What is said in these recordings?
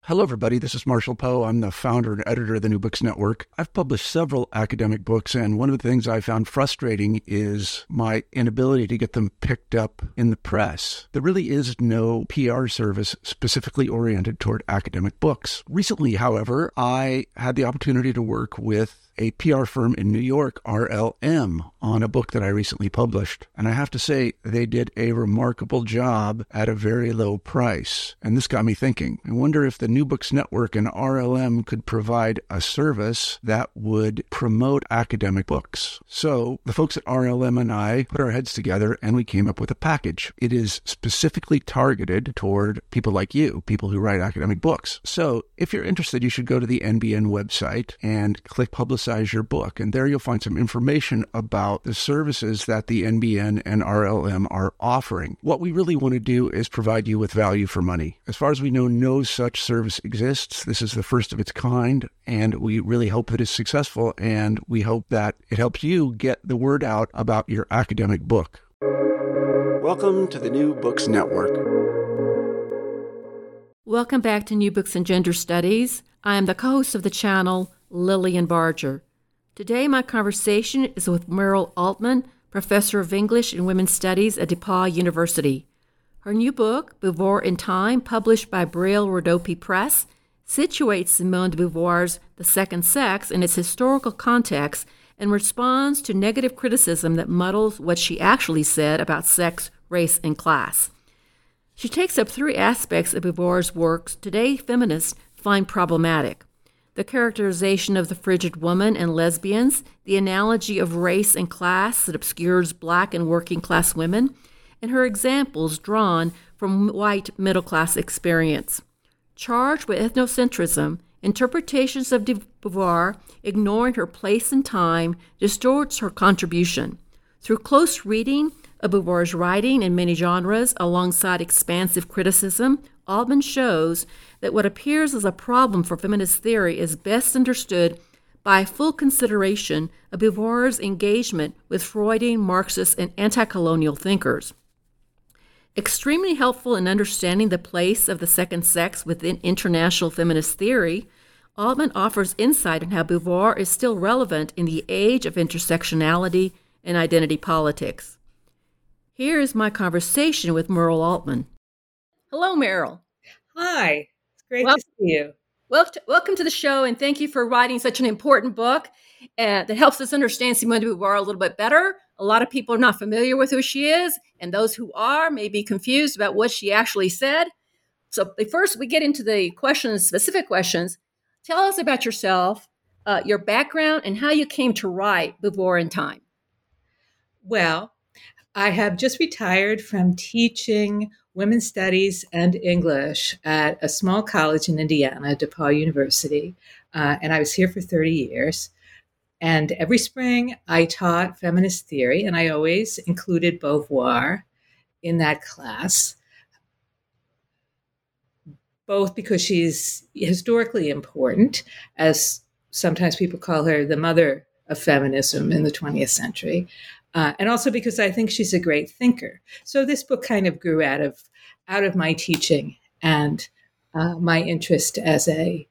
Hello, everybody. This is Marshall Poe. I'm the founder and editor of the New Books Network. I've published several academic books, and one of the things I found frustrating is my inability to get them picked up in the press. There really is no PR service specifically oriented toward academic books. Recently, however, I had the opportunity to work with a PR firm in New York, RLM, on a book that I recently published. And I have to say, they did a remarkable job at a very low price. And this got me thinking. I wonder if the New Books Network and RLM could provide a service that would promote academic books. So the folks at RLM and I put our heads together and we came up with a package. It is specifically targeted toward people like you, people who write academic books. So if you're interested, you should go to the NBN website and click Publicize Your Book. And there you'll find some information about the services that the NBN and RLM are offering. What we really want to do is provide you with value for money. As far as we know, no such service exists. This is the first of its kind, and we really hope that it's successful, and we hope that it helps you get the word out about your academic book. Welcome to the New Books Network. Welcome back to New Books in Gender Studies. I am the co-host of the channel, Lillian Barger. Today, my conversation is with Meryl Altman, Professor of English and Women's Studies at DePauw University. Her new book, Beauvoir in Time, published by Braille-Rodopi Press, situates Simone de Beauvoir's The Second Sex in its historical context and responds to negative criticism that muddles what she actually said about sex, race, and class. She takes up three aspects of Beauvoir's works today feminists find problematic: the characterization of the frigid woman and lesbians, the analogy of race and class that obscures Black and working-class women, and her examples drawn from white middle-class experience. Charged with ethnocentrism, interpretations of de Beauvoir, ignoring her place and time, distorts her contribution. Through close reading of Beauvoir's writing in many genres, alongside expansive criticism, Altman shows that what appears as a problem for feminist theory is best understood by full consideration of Beauvoir's engagement with Freudian, Marxist, and anti-colonial thinkers. Extremely helpful in understanding the place of the second sex within international feminist theory, Altman offers insight on how Beauvoir is still relevant in the age of intersectionality and identity politics. Here is my conversation with Meryl Altman. Hello, Meryl. Hi, it's great to see you. Welcome to the show, and thank you for writing such an important book that helps us understand Simone de Beauvoir a little bit better. A lot of people are not familiar with who she is, and those who are may be confused about what she actually said. So first, we get into the questions, specific questions. Tell us about yourself, your background, and how you came to write Beauvoir in Time. Well, I have just retired from teaching women's studies and English at a small college in Indiana, DePauw University, and I was here for 30 years. And every spring, I taught feminist theory, and I always included Beauvoir in that class, both because she's historically important, as sometimes people call her the mother of feminism in the 20th century, and also because I think she's a great thinker. So this book kind of grew out of my teaching and my interest as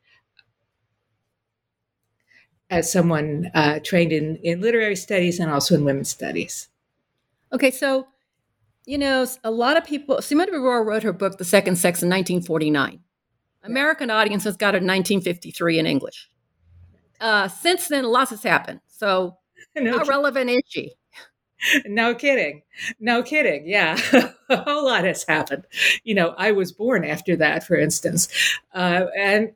someone trained in literary studies and also in women's studies. Okay, so, a lot of people, Simone de Beauvoir wrote her book, The Second Sex, in 1949. American audiences got it in 1953 in English. Since then, lots has happened. So how relevant is she? No kidding. Yeah, a whole lot has happened. I was born after that, for instance. When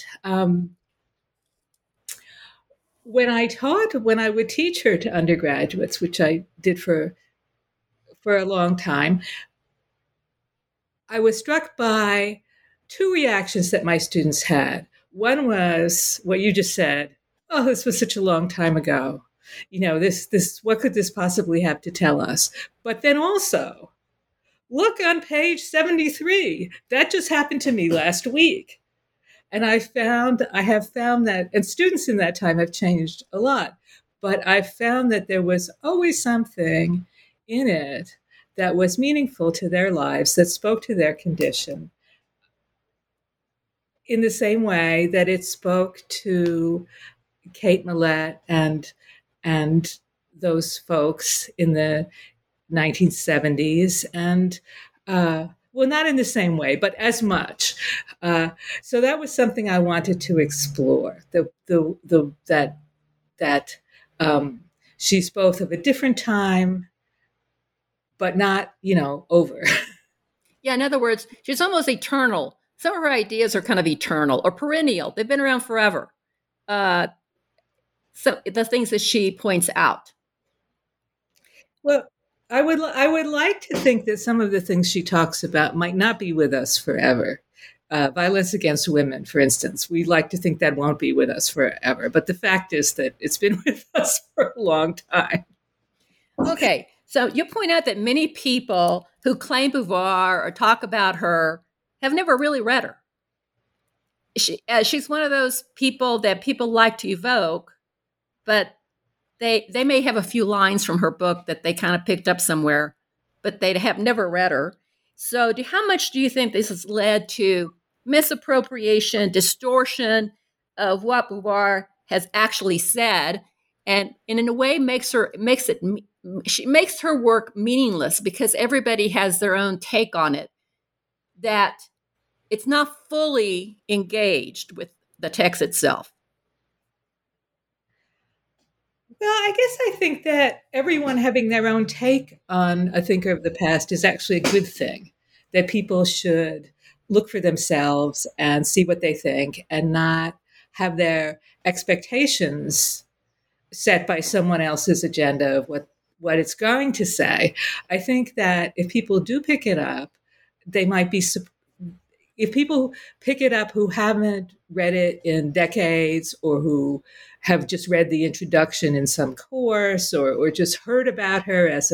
I would teach her to undergraduates, which I did for a long time, I was struck by two reactions that my students had. One was what you just said. Oh, this was such a long time ago. What could this possibly have to tell us? But then also, look on page 73. That just happened to me last week. And I have found that, and students in that time have changed a lot, but I found that there was always something in it that was meaningful to their lives, that spoke to their condition. in the same way that it spoke to Kate Millett and those folks in the 1970s, and well, not in the same way, but as much. So that was something I wanted to explore. That she's both of a different time, but not, over. Yeah, in other words, she's almost eternal. Some of her ideas are kind of eternal or perennial. They've been around forever. So the things that she points out. Well, I would like to think that some of the things she talks about might not be with us forever. Violence against women, for instance, we like to think that won't be with us forever. But the fact is that it's been with us for a long time. Okay, so you point out that many people who claim Beauvoir or talk about her have never really read her. She's one of those people that people like to evoke, but they may have a few lines from her book that they kind of picked up somewhere, but they have never read her. So how much do you think this has led to misappropriation, distortion of what Beauvoir has actually said, and in a way makes her work meaningless because everybody has their own take on it, that it's not fully engaged with the text itself? Well, I guess I think that everyone having their own take on a thinker of the past is actually a good thing, that people should look for themselves and see what they think and not have their expectations set by someone else's agenda of what it's going to say. I think that if people do pick it up, they might be, if people pick it up who haven't read it in decades or who have just read the introduction in some course or just heard about her as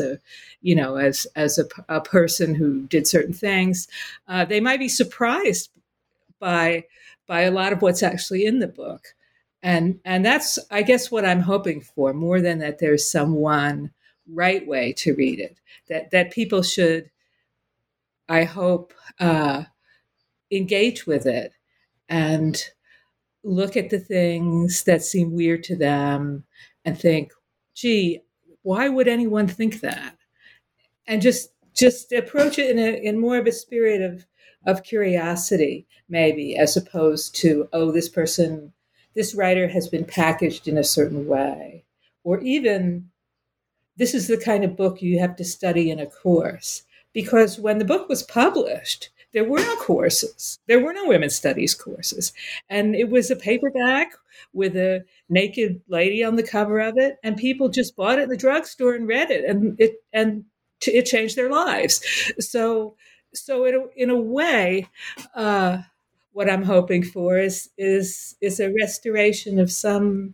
a person who did certain things, they might be surprised by a lot of what's actually in the book. And that's, I guess, what I'm hoping for, more than that there's some one right way to read it. That people should, I hope, engage with it and look at the things that seem weird to them and think, gee, why would anyone think that? And just approach it in more of a spirit of curiosity, maybe, as opposed to, oh, this writer has been packaged in a certain way, or even this is the kind of book you have to study in a course. Because when the book was published, there were no courses. There were no women's studies courses. And it was a paperback with a naked lady on the cover of it. And people just bought it in the drugstore and read it. And it changed their lives. So in a way, what I'm hoping for is a restoration of some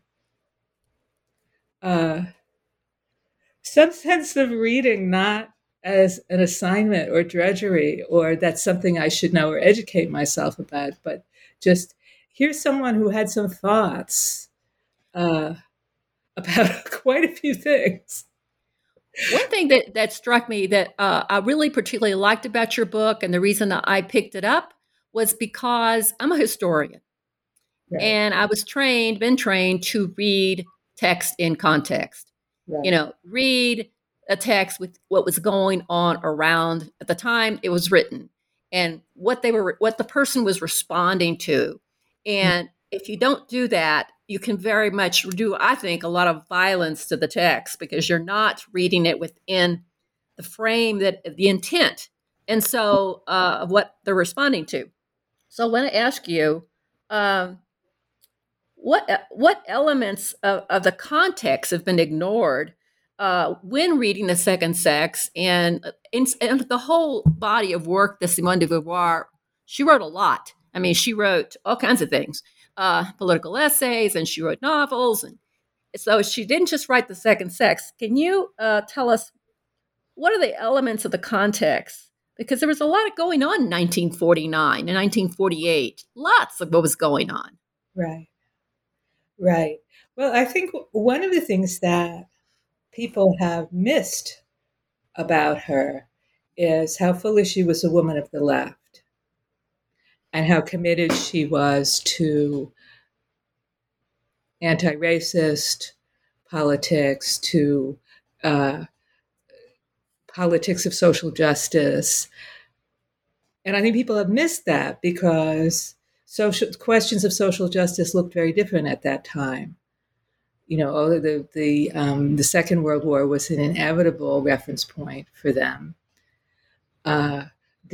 sense of reading, not as an assignment or drudgery, or that's something I should know or educate myself about, but just here's someone who had some thoughts about quite a few things. One thing that struck me that I really particularly liked about your book, and the reason that I picked it up, was because I'm a historian. Right. And I was been trained to read text in context. Right. Read a text with what was going on around at the time it was written and what the person was responding to. And if you don't do that, you can very much do, I think, a lot of violence to the text because you're not reading it within the frame, that the intent, and so of what they're responding to. So I want to ask you, what elements of the context have been ignored when reading The Second Sex and the whole body of work that Simone de Beauvoir? She wrote a lot. I mean, she wrote all kinds of things, political essays, and she wrote novels. And so she didn't just write The Second Sex. Can you tell us what are the elements of the context? Because there was a lot going on in 1949 and 1948. Lots of what was going on. Right. Well, I think one of the things that people have missed about her is how fully she was a woman of the left. and how committed she was to anti-racist politics, to politics of social justice. And I think people have missed that because questions of social justice looked very different at that time. The Second World War was an inevitable reference point for them. A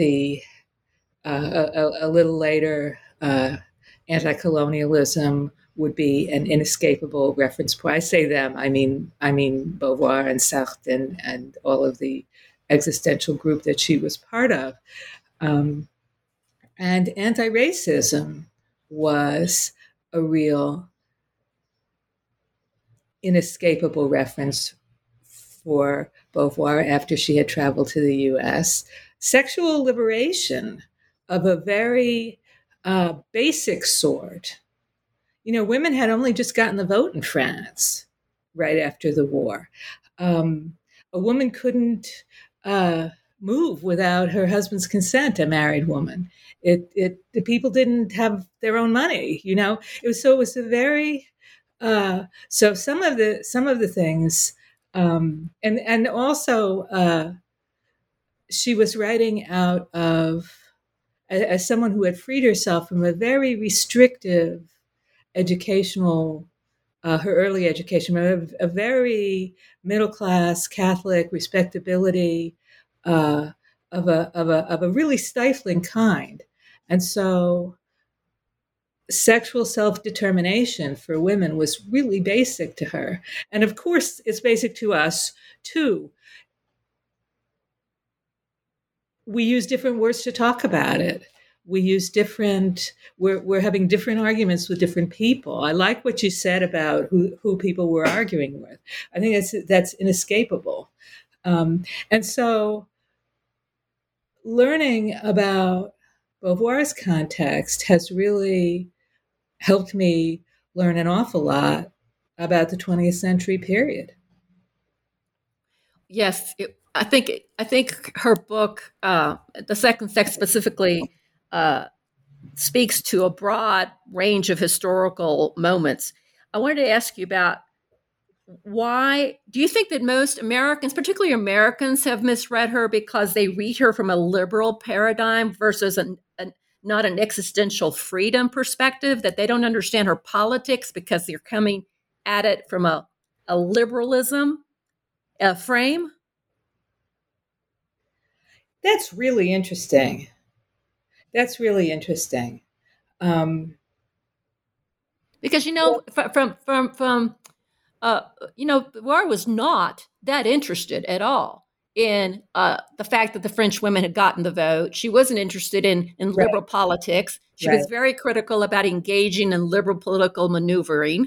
little later, anti-colonialism would be an inescapable reference point. I say them, I mean Beauvoir and Sartre and all of the existential group that she was part of. And anti-racism was a real inescapable reference for Beauvoir after she had traveled to the U.S. Sexual liberation of a very basic sort. Women had only just gotten the vote in France right after the war. A woman couldn't move without her husband's consent, a married woman. The people didn't have their own money, It was a very so some of the things, and also she was writing out of as someone who had freed herself from a very restrictive educational, her early education, a very middle class Catholic respectability of a really stifling kind, and so sexual self-determination for women was really basic to her. And of course, it's basic to us too. We use different words to talk about it. We're having different arguments with different people. I like what you said about who people were arguing with. I think that's inescapable. And so learning about Beauvoir's context has really helped me learn an awful lot about the 20th century period. Yes, I think her book, The Second Sex specifically, speaks to a broad range of historical moments. I wanted to ask you about why do you think that most Americans, particularly Americans, have misread her because they read her from a liberal paradigm versus not an existential freedom perspective, that they don't understand her politics because they're coming at it from a liberalism frame? That's really interesting. Because, from Beauvoir was not that interested at all in the fact that the French women had gotten the vote. She wasn't interested in liberal politics. She was very critical about engaging in liberal political maneuvering,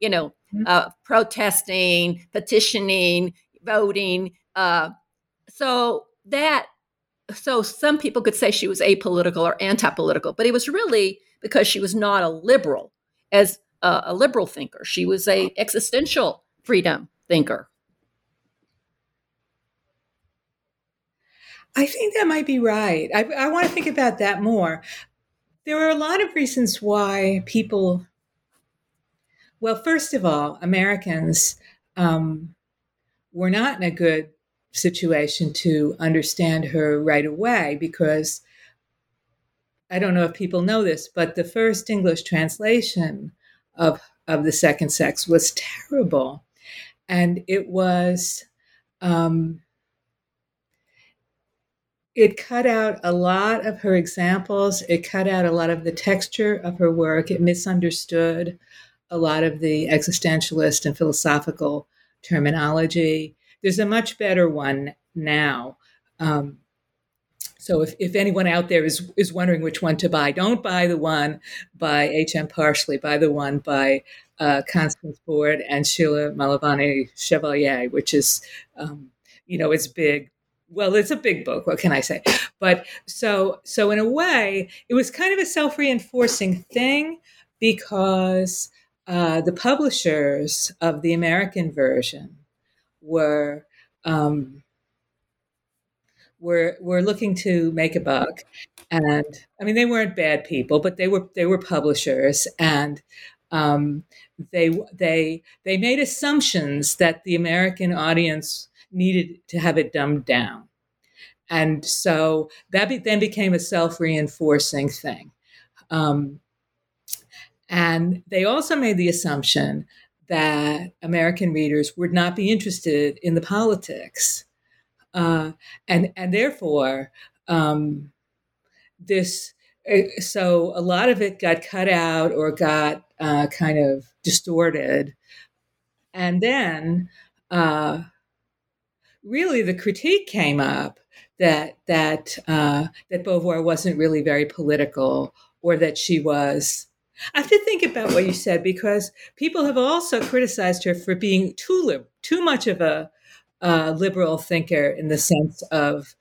protesting, petitioning, voting. So some people could say she was apolitical or anti-political, but it was really because she was not a liberal, as a liberal thinker. She was a existential freedom thinker. I think that might be right. I want to think about that more. There are a lot of reasons why people, well, first of all, Americans were not in a good situation to understand her right away, because I don't know if people know this, but the first English translation of The Second Sex was terrible. And it was, it cut out a lot of her examples. It cut out a lot of the texture of her work. It misunderstood a lot of the existentialist and philosophical terminology. There's a much better one now. So if anyone out there is wondering which one to buy, don't buy the one by H.M. Parsley. Buy the one by Constance Ford and Sheila Malavani Chevalier, which is, it's big. Well, it's a big book. What can I say? But so in a way, it was kind of a self-reinforcing thing, because the publishers of the American version were looking to make a buck, And I mean, they weren't bad people, but they were publishers, and they made assumptions that the American audience needed to have it dumbed down, and so that then became a self-reinforcing thing. And they also made the assumption that American readers would not be interested in the politics, and therefore this. So a lot of it got cut out or got kind of distorted, and then really the critique came up that Beauvoir wasn't really very political, or that she was. I have to think about what you said, because people have also criticized her for being too much of a liberal thinker, in the sense of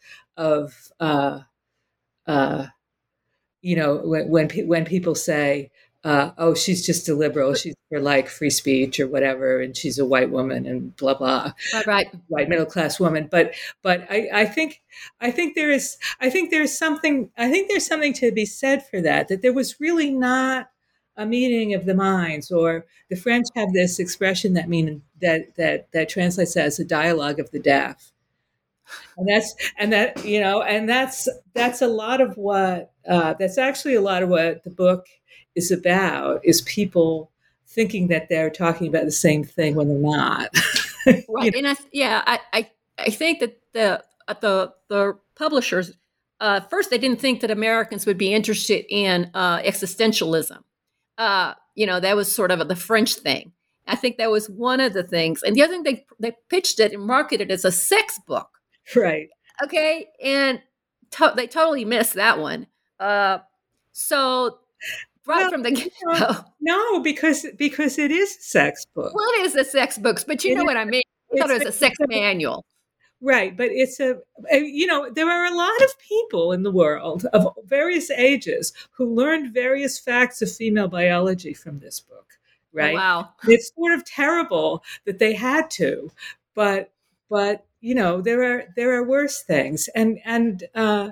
when people say, "Oh, she's just a liberal. She's for like free speech or whatever, and she's a white woman and blah blah." Right. White middle class woman. But I think there's something to be said for that. That there was really not a meeting of the minds, or the French have this expression that translates as a dialogue of the deaf. And that's a lot of what that's actually a lot of what the book is about, is people thinking that they're talking about the same thing when they're not. Right. And I think that the publishers, first, they didn't think that Americans would be interested in existentialism. That was sort of the French thing. I think that was one of the things. And the other thing, they pitched it and marketed it as a sex book. Right. Okay. And they totally missed that one. So from the get-go. No, because it is a sex book. Well, it is a sex book, but you know what I mean. I thought it was a sex manual. Right. But there are a lot of people in the world of various ages who learned various facts of female biology from this book. Right. Oh, wow. It's sort of terrible that they had to, but there are worse things. And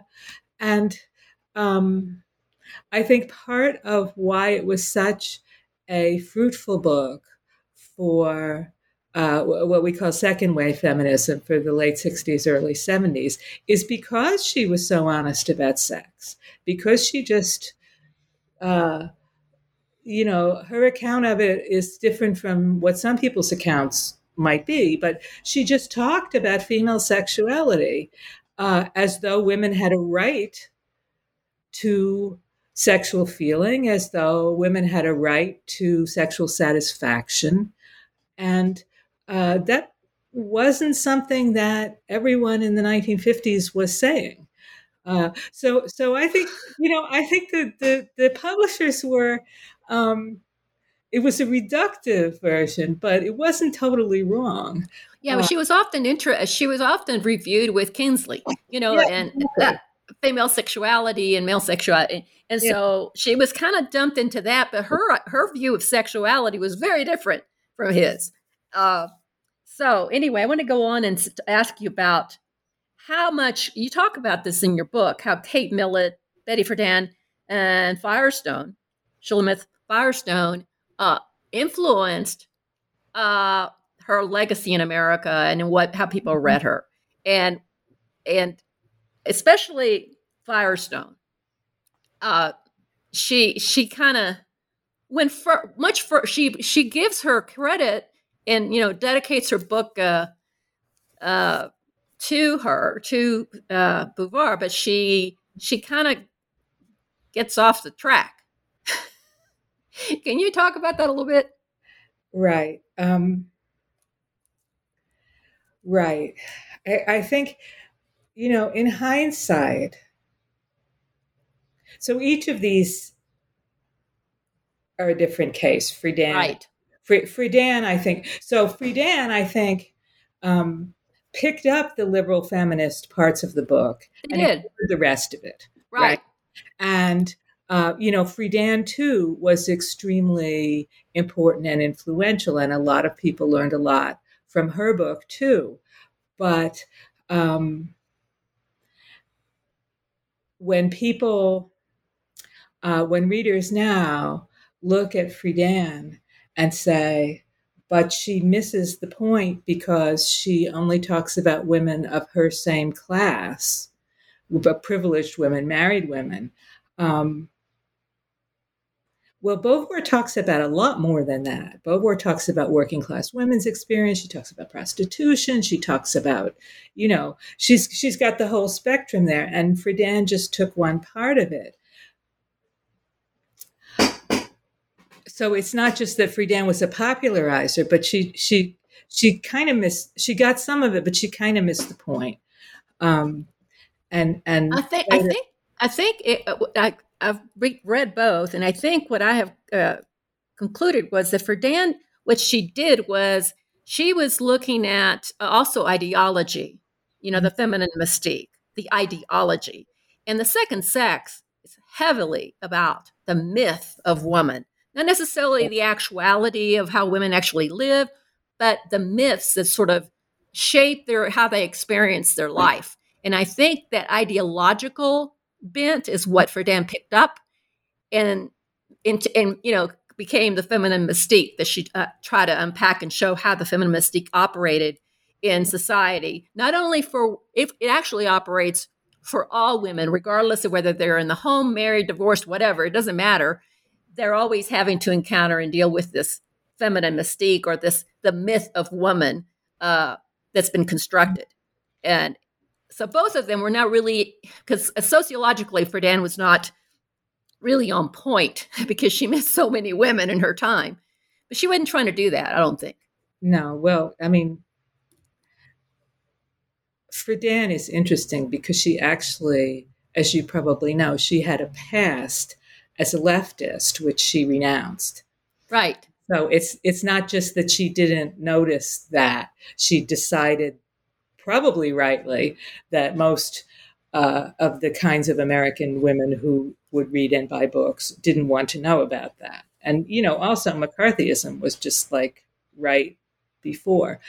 I think part of why it was such a fruitful book for what we call second wave feminism for the late 60s, early 70s, is because she was so honest about sex, because she just, her account of it is different from what some people's accounts might be, but she just talked about female sexuality as though women had a right to sexual feeling, as though women had a right to sexual satisfaction. And that wasn't something that everyone in the 1950s was saying. So I think, the publishers were, it was a reductive version, but it wasn't totally wrong. Yeah, well, she was often reviewed with Kinsley, and female sexuality and male sexuality. And so she was kind of dumped into that, but her view of sexuality was very different from his. So anyway, I want to go on and ask you about how much you talk about this in your book, how Kate Millett, Betty Friedan, and Shulamith Firestone, influenced her legacy in America and how people read her, and especially Firestone. She kind of went she gives her credit and dedicates her book to Beauvoir, but she kind of gets off the track. Can you talk about that a little bit? Right. Right. I think, in hindsight, so each of these are a different case. Friedan, right. Friedan, I think. So Friedan, I think, picked up the liberal feminist parts of the book and ignored the rest of it. Right. And Friedan too was extremely important and influential, and a lot of people learned a lot from her book too. But when people, when readers now look at Friedan and say, but she misses the point because she only talks about women of her same class, but privileged women, married women. Well, Beauvoir talks about a lot more than that. Beauvoir talks about working class women's experience. She talks about prostitution. She talks about, she's got the whole spectrum there. And Friedan just took one part of it. So it's not just that Friedan was a popularizer, but she kind of she got some of it, but she kind of missed the point. And I think I've read both, and I think what I have concluded was that Friedan, what she did was she was looking at also ideology, the feminine mystique, the ideology, and The Second Sex is heavily about the myth of woman, not necessarily the actuality of how women actually live, but the myths that sort of shape how they experience their life. And I think that ideological bent is what Friedan picked up and became the feminine mystique that she tried to unpack and show how the feminine mystique operated in society. Not only if it actually operates for all women, regardless of whether they're in the home, married, divorced, whatever, it doesn't matter. They're always having to encounter and deal with this feminine mystique or the myth of woman that's been constructed. And so both of them were not really, because sociologically, Friedan was not really on point because she missed so many women in her time. But she wasn't trying to do that, I don't think. No, well, I mean, Friedan is interesting because she actually, as you probably know, she had a past as a leftist, which she renounced. Right. So it's not just that she didn't notice that. She decided, probably rightly, that most of the kinds of American women who would read and buy books didn't want to know about that. And, also McCarthyism was just like right before.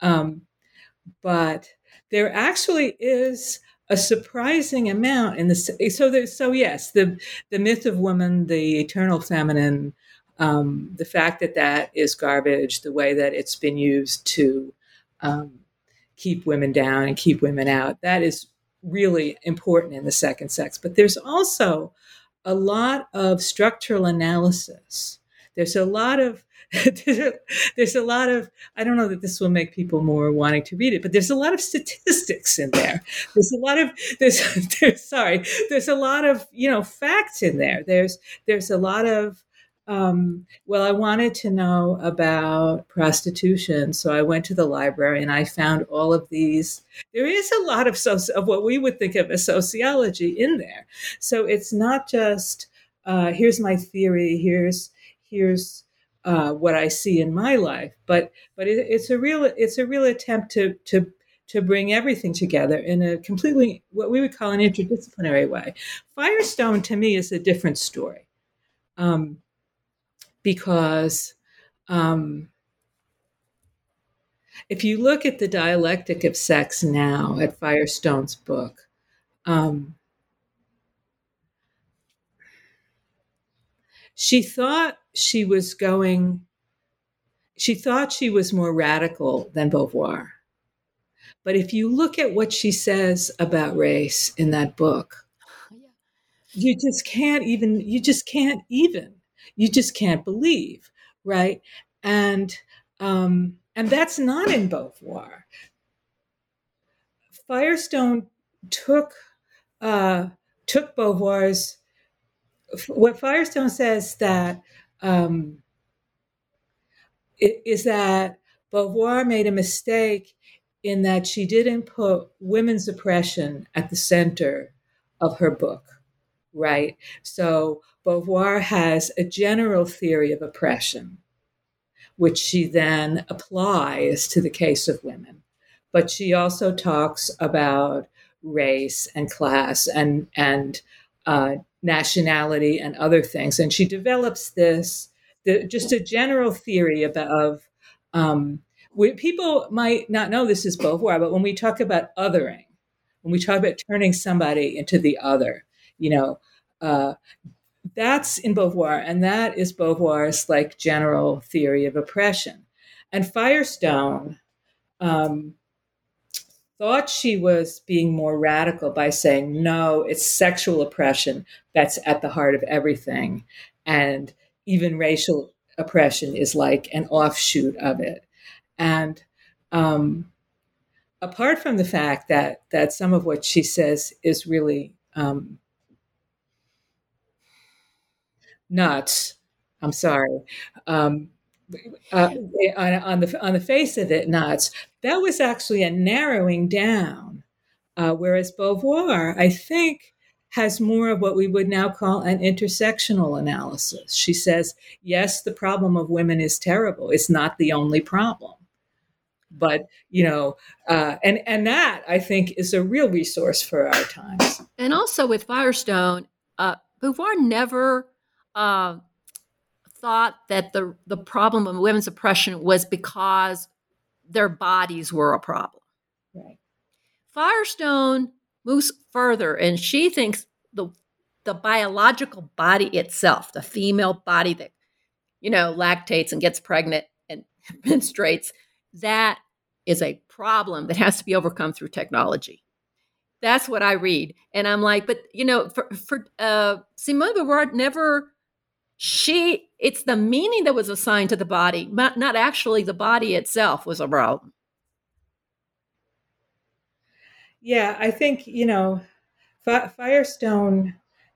But there actually is a surprising amount in this. So yes, the myth of woman, the eternal feminine, the fact that is garbage, the way that it's been used to keep women down and keep women out, that is really important in The Second Sex. But there's also a lot of structural analysis. There's a lot of I don't know that this will make people more wanting to read it, but there's a lot of statistics in there. There's a lot of facts in there. There's a lot of I wanted to know about prostitution, so I went to the library and I found all of these. There is a lot of what we would think of as sociology in there. So it's not just here's my theory, here's what I see in my life, but it's a real attempt to bring everything together in a completely what we would call an interdisciplinary way. Firestone to me is a different story. Because if you look at the dialectic of sex now at Firestone's book, she thought she was more radical than Beauvoir. But if you look at what she says about race in that book, you just can't believe, right? And that's not in Beauvoir. Firestone took Beauvoir's. What Firestone says that is that Beauvoir made a mistake in that she didn't put women's oppression at the center of her book, right? So Beauvoir has a general theory of oppression, which she then applies to the case of women. But she also talks about race and class and nationality and other things. And she develops just a general theory of people might not know this is Beauvoir, but when we talk about othering, when we talk about turning somebody into the other, You know, that's in Beauvoir, and that is Beauvoir's like general theory of oppression. And Firestone thought she was being more radical by saying, no, it's sexual oppression that's at the heart of everything. And even racial oppression is like an offshoot of it. And apart from the fact that some of what she says is really nuts, I'm sorry, on the face of it, nuts. That was actually a narrowing down, whereas Beauvoir, I think, has more of what we would now call an intersectional analysis. She says, yes, the problem of women is terrible. It's not the only problem. But, and that, I think, is a real resource for our times. And also with Firestone, Beauvoir never thought that the problem of women's oppression was because their bodies were a problem. Right. Firestone moves further, and she thinks the biological body itself, the female body that, lactates and gets pregnant and menstruates, that is a problem that has to be overcome through technology. That's what I read. And I'm like, but, for Simone de Beauvoir never... it's the meaning that was assigned to the body, not actually the body itself was a problem. Yeah, I think, Firestone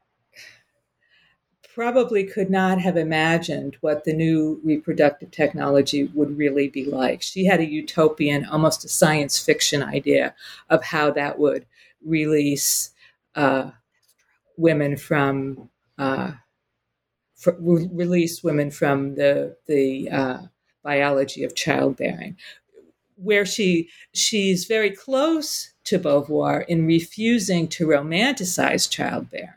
probably could not have imagined what the new reproductive technology would really be like. She had a utopian, almost a science fiction idea of how that would release women from... release women from the biology of childbearing, where she's very close to Beauvoir in refusing to romanticize childbearing.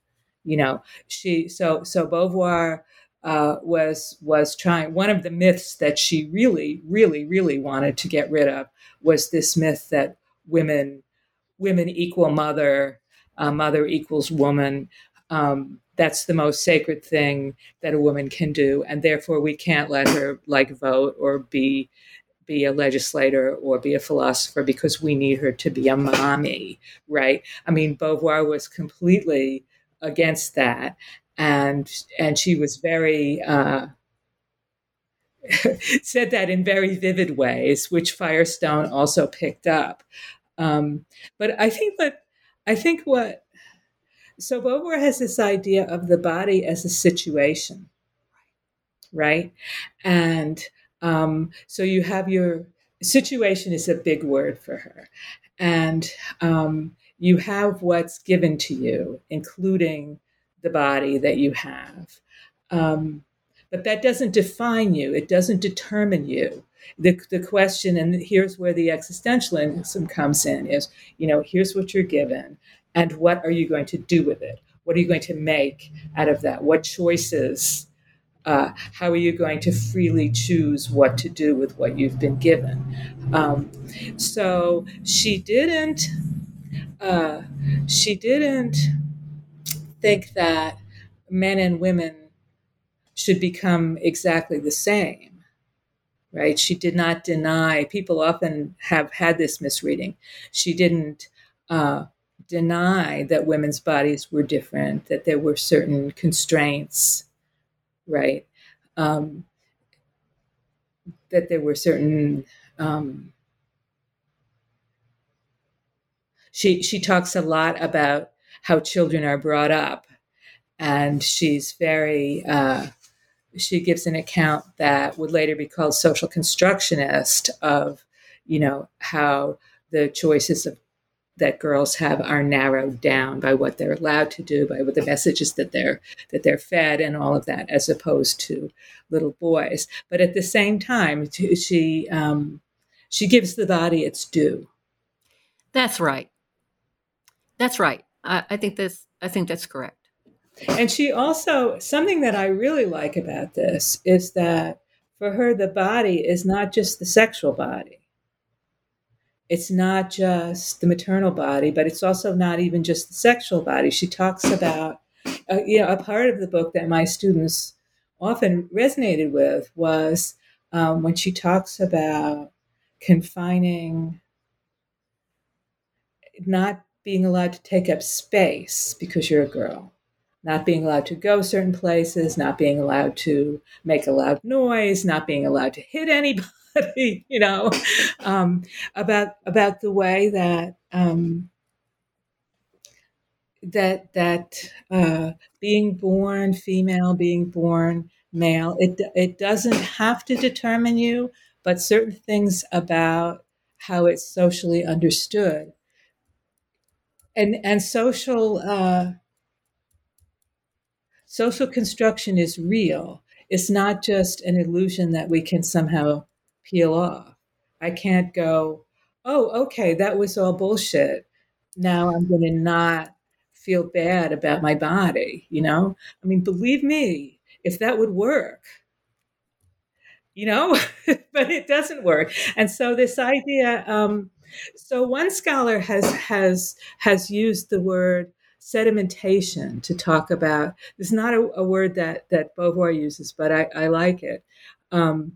So Beauvoir was trying. One of the myths that she really, really, really wanted to get rid of was this myth that women equal mother, mother equals woman. That's the most sacred thing that a woman can do, and therefore we can't let her vote or be a legislator or be a philosopher because we need her to be a mommy, right? I mean, Beauvoir was completely against that, and she was very said that in very vivid ways, which Firestone also picked up. But I think what so Beauvoir has this idea of the body as a situation, right? And so you have your situation is a big word for her. And you have what's given to you, including the body that you have. But that doesn't define you. It doesn't determine you. The question, and here's where the existentialism comes in, is, here's what you're given. And what are you going to do with it? What are you going to make out of that? What choices? How are you going to freely choose what to do with what you've been given? So she didn't think that men and women should become exactly the same, right? She did not deny. People often have had this misreading. She didn't deny that women's bodies were different, that there were certain constraints, right? That there were certain... She talks a lot about how children are brought up, and she's very... she gives an account that would later be called social constructionist of, how the choices that girls have are narrowed down by what they're allowed to do, by what the messages that they're fed, and all of that, as opposed to little boys. But at the same time, she gives the body its due. That's right. That's right. I think that's correct. And she also, something that I really like about this is that for her, the body is not just the sexual body. it's not just the maternal body, but it's also not even just the sexual body. She talks about, a part of the book that my students often resonated with was when she talks about confining, not being allowed to take up space because you're a girl, not being allowed to go certain places, not being allowed to make a loud noise, not being allowed to hit anybody, about the way that being born female, being born male, it doesn't have to determine you, but certain things about how it's socially understood and social construction is real. It's not just an illusion that we can somehow peel off. I can't go, oh, okay, that was all bullshit. Now I'm going to not feel bad about my body, I mean, believe me, if that would work, but it doesn't work. And so this idea, so one scholar has used the word sedimentation to talk about. It's not a word that Beauvoir uses, but I like it. Um,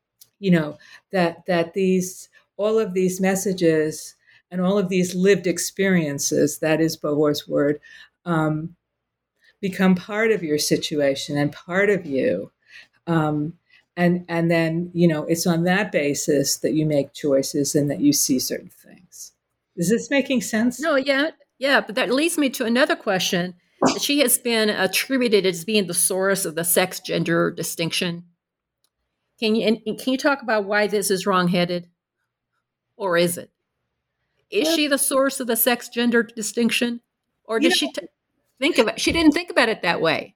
that these all of these messages and all of these lived experiences, that is Beauvoir's word, become part of your situation and part of you. And then, it's on that basis that you make choices and that you see certain things. Is this making sense? No, yeah, but that leads me to another question. She has been attributed as being the source of the sex-gender distinction. Can you talk about why this is wrong-headed? Or is it? Is she the source of the sex-gender distinction? Or does she think of it? She didn't think about it that way.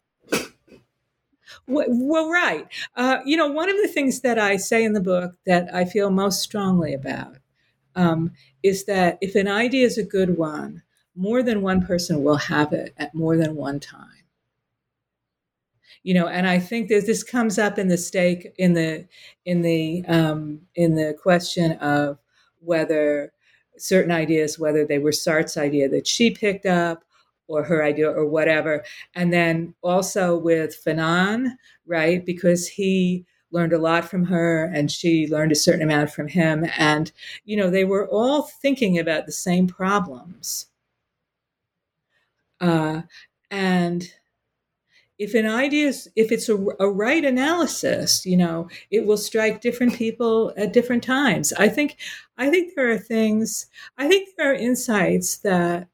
Well, right. One of the things that I say in the book that I feel most strongly about is that if an idea is a good one, more than one person will have it at more than one time. And I think that this comes up in the stake in the question of whether certain ideas, whether they were Sartre's idea that she picked up or her idea or whatever. And then also with Fanon, right? Because he learned a lot from her and she learned a certain amount from him. And, they were all thinking about the same problems. And if it's a right analysis, it will strike different people at different times. I think there are things, there are insights that,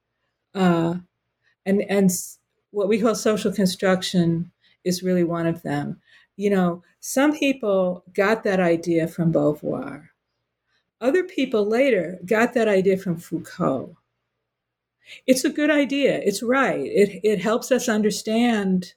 and what we call social construction is really one of them. Some people got that idea from Beauvoir. Other people later got that idea from Foucault. It's a good idea. It's right. It helps us understand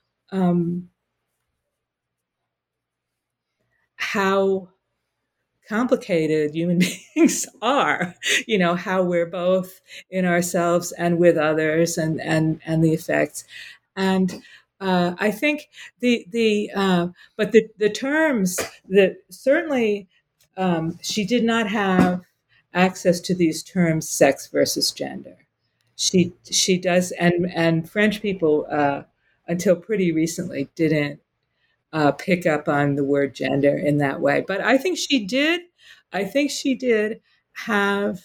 how complicated human beings are, how we're both in ourselves and with others and the effects. And I think but the terms that certainly she did not have access to these terms, sex versus gender. She does, and French people until pretty recently didn't pick up on the word gender in that way. But I think she did. I think she did have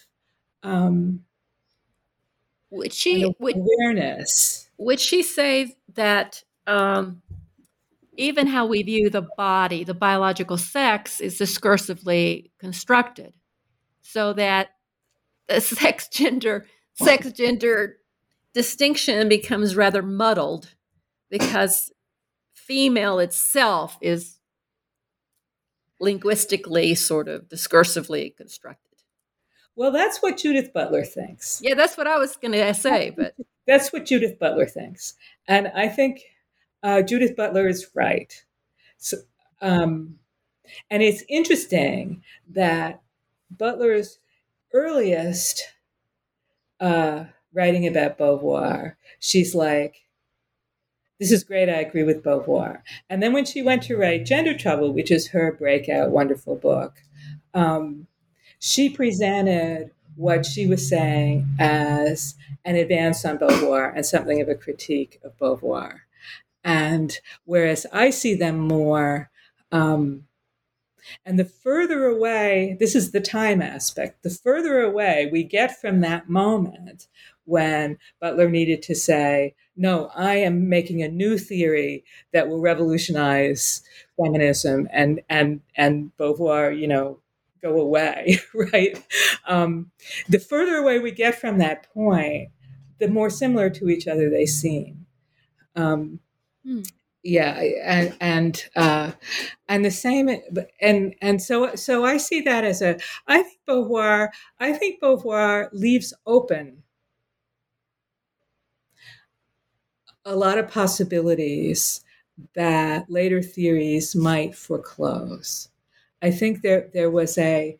awareness. Would she say that even how we view the body, the biological sex, is discursively constructed, so that the sex gender distinction becomes rather muddled because female itself is linguistically sort of discursively constructed? Well, that's what Judith Butler thinks. Yeah, that's what I was going to say, but that's what Judith Butler thinks. And I think Judith Butler is right. So, and it's interesting that Butler's earliest writing about Beauvoir, she's like, this is great, I agree with Beauvoir. And then when she went to write Gender Trouble, which is her breakout, wonderful book, she presented what she was saying as an advance on Beauvoir and something of a critique of Beauvoir. And whereas I see them more, and the further away, this is the time aspect, the further away we get from that moment when Butler needed to say, no, I am making a new theory that will revolutionize feminism, and Beauvoir, go away, right? The further away we get from that point, the more similar to each other they seem. Yeah, and the same, and so I see that as I think Beauvoir leaves open a lot of possibilities that later theories might foreclose. I think there was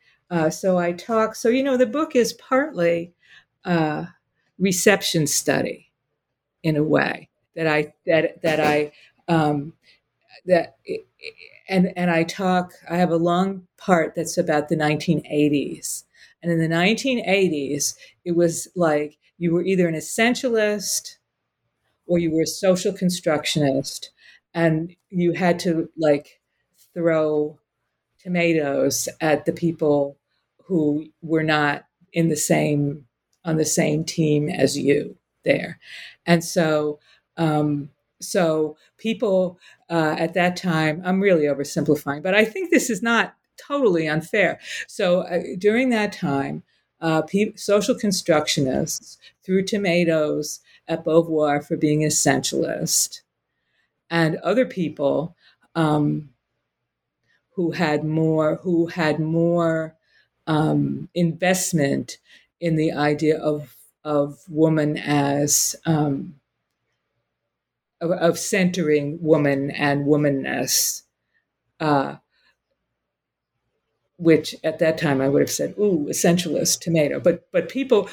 the book is partly reception study in a way that I have a long part that's about the 1980s. And in the 1980s, it was like you were either an essentialist or you were a social constructionist, and you had to throw tomatoes at the people who were not on the same team as you there. And so people at that time, I'm really oversimplifying, but I think this is not totally unfair. So during that time, social constructionists threw tomatoes at Beauvoir for being essentialist, and other people who had more investment in the idea of woman as of centering woman and womanness, which at that time I would have said, "Ooh, essentialist tomato." But people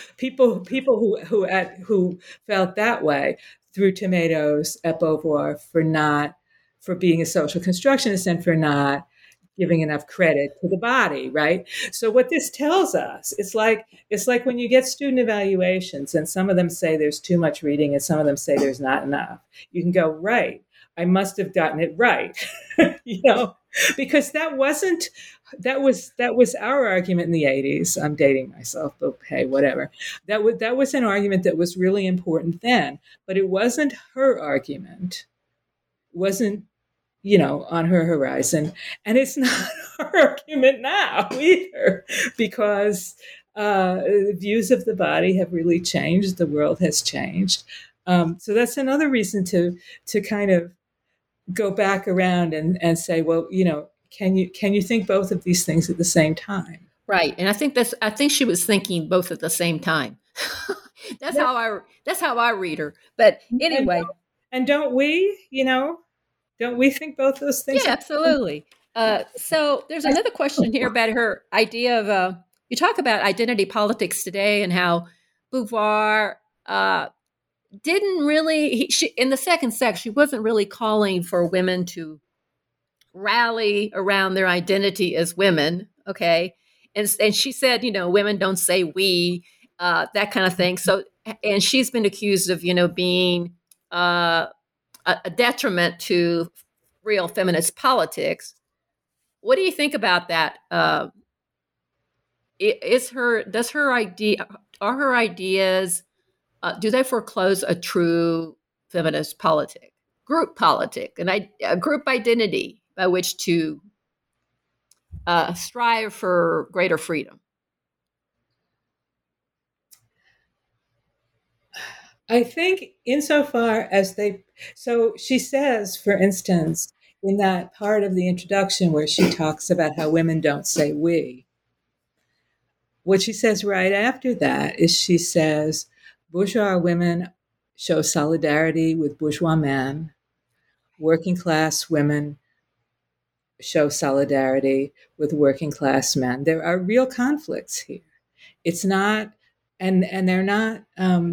who felt that way threw tomatoes at Beauvoir for being a social constructionist and for not giving enough credit to the body, right? So what this tells us, it's like when you get student evaluations and some of them say there's too much reading and some of them say there's not enough. You can go, right, I must have gotten it right, because that was our argument in the 80s. I'm dating myself, but hey, whatever. That was an argument that was really important then, but it wasn't her argument. It wasn't on her horizon. And it's not our argument now either, because the views of the body have really changed. The world has changed. So that's another reason to kind of go back around and say, well, can you think both of these things at the same time? Right. And I think she was thinking both at the same time. That's how I read her. But anyway. And don't we, don't we think both those things? Yeah, absolutely. So there's another question here about her idea of, you talk about identity politics today and how Beauvoir didn't really, in the second sex, she wasn't really calling for women to rally around their identity as women, okay? And she said, women don't say we, that kind of thing. So, and she's been accused of, being a detriment to real feminist politics. What do you think about that? Are her ideas, do they foreclose a true feminist group politic, a group identity by which to strive for greater freedom? I think insofar as so she says, for instance, in that part of the introduction where she talks about how women don't say we, what she says right after that is she says, bourgeois women show solidarity with bourgeois men. Working class women show solidarity with working class men. There are real conflicts here. It's not, and they're not,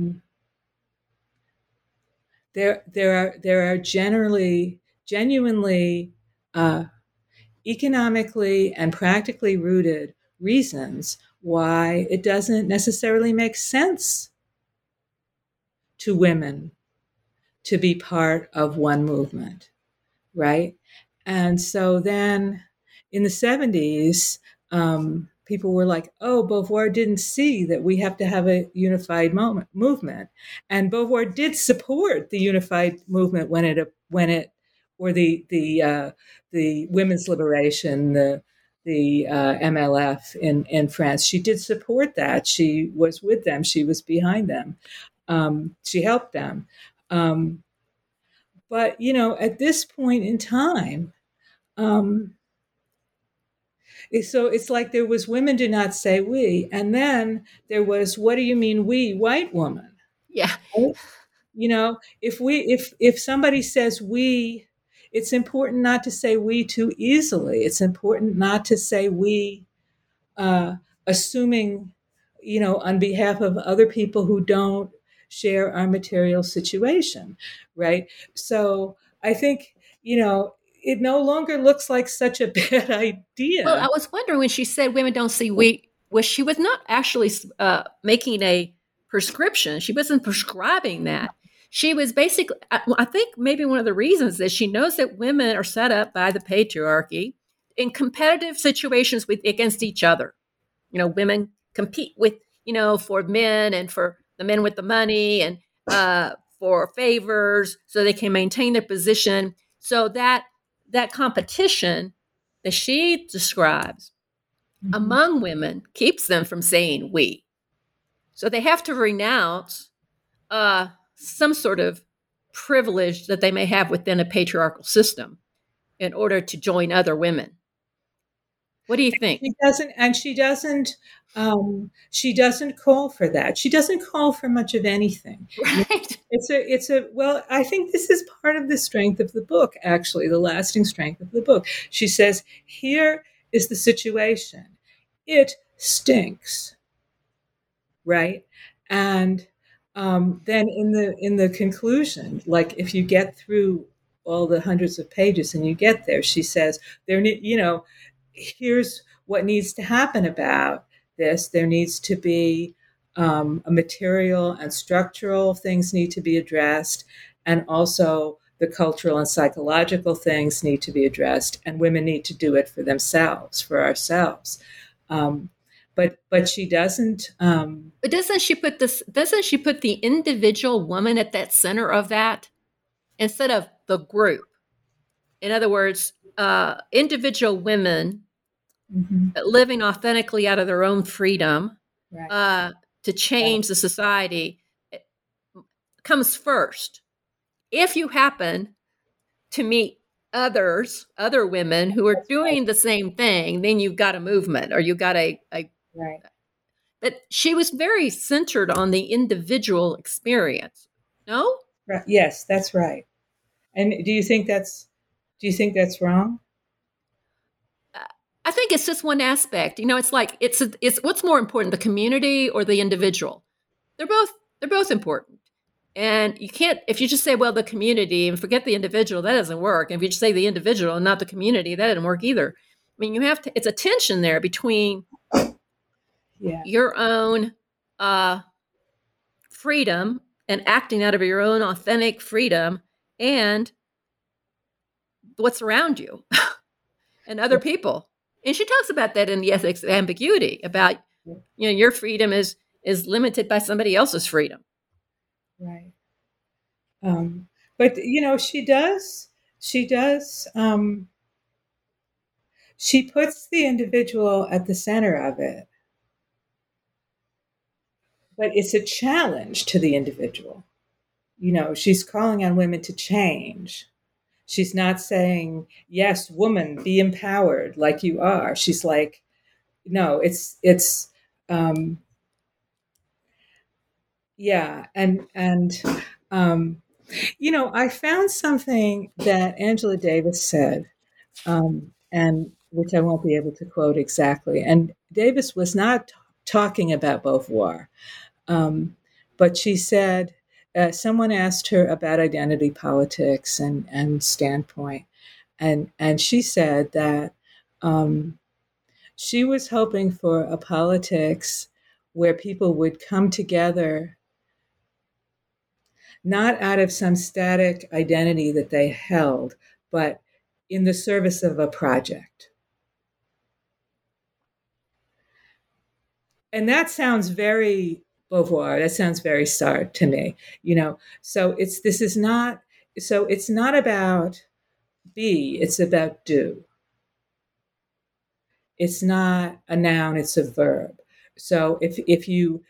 there are genuinely economically and practically rooted reasons why it doesn't necessarily make sense to women to be part of one movement, right? And so then in the 70s, people were like, oh, Beauvoir didn't see that we have to have a unified movement. And Beauvoir did support the unified movement when it, or the women's liberation, the MLF in France. She did support that. She was with them. She was behind them. She helped them. But, at this point in time, so it's like there was women do not say we, and then there was, what do you mean we, white woman? Yeah. Right? If somebody says we, it's important not to say we too easily. It's important not to say we, assuming, on behalf of other people who don't share our material situation, right? So I think, it no longer looks like such a bad idea. Well, I was wondering when she said women don't see we, she was not actually making a prescription. She wasn't prescribing that. She was basically, I think maybe one of the reasons is she knows that women are set up by the patriarchy in competitive situations against each other. Women compete with, for men and for the men with the money and for favors so they can maintain their position. So that competition that she describes among women keeps them from saying we. So they have to renounce some sort of privilege that they may have within a patriarchal system in order to join other women. What do you think? She doesn't call for that. She doesn't call for much of anything. Right. Well, I think this is part of the strength of the book, actually, the lasting strength of the book. She says, here is the situation. It stinks. Right. And then in the conclusion, like if you get through all the hundreds of pages and you get there, she says, here's what needs to happen about this. There needs to be a material and structural things need to be addressed, and also the cultural and psychological things need to be addressed, and women need to do it for themselves, for ourselves. But she doesn't. But doesn't she put the individual woman at that center of that instead of the group? In other words, individual women living authentically out of their own freedom, right, to change the society comes first. If you happen to meet other women who are doing the same thing, then you've got a movement, or you've got a right. But she was very centered on the individual experience. No? Right. Yes, that's right. And do you think that's wrong? I think it's just one aspect. It's like it's what's more important, the community or the individual? They're both important. And you can't, if you just say, well, the community and forget the individual, that doesn't work. And if you just say the individual and not the community, that doesn't work either. I mean, you have to, it's a tension there between your own freedom and acting out of your own authentic freedom and what's around you and other people. And she talks about that in the Ethics of Ambiguity, about, your freedom is limited by somebody else's freedom. Right. But, she does, she puts the individual at the center of it. But it's a challenge to the individual. She's calling on women to change. She's not saying, yes, woman, be empowered like you are. She's like, no, it's yeah. And I found something that Angela Davis said, and which I won't be able to quote exactly. And Davis was not talking about Beauvoir, but she said, someone asked her about identity politics and standpoint, and she said that She was hoping for a politics where people would come together, not out of some static identity that they held, but in the service of a project. And that sounds very Beauvoir. That sounds very Sartre to me, So it's not about be, it's about do. It's not a noun, it's a verb. So if you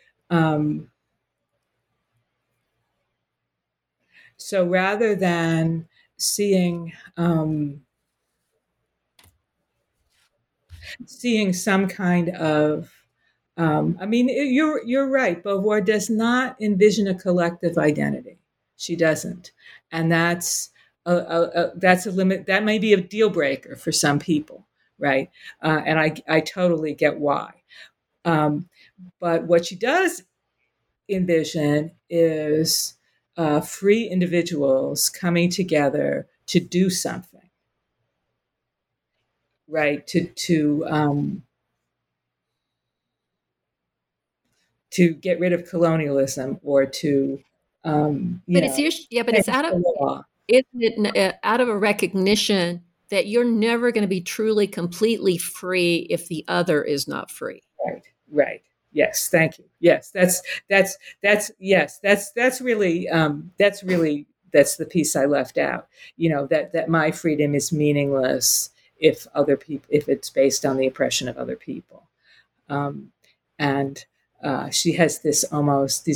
so rather than seeing some kind of you're right. Beauvoir does not envision a collective identity. She doesn't, and that's a limit. That may be a deal breaker for some people, right? And I totally get why. But what she does envision is free individuals coming together to do something, right? To get rid of colonialism or to but it's out of law. Isn't it out of a recognition that you're never going to be truly completely free if the other is not free. Right. Yes, thank you. Yes, that's really the piece I left out. That my freedom is meaningless if it's based on the oppression of other people, and she has these almost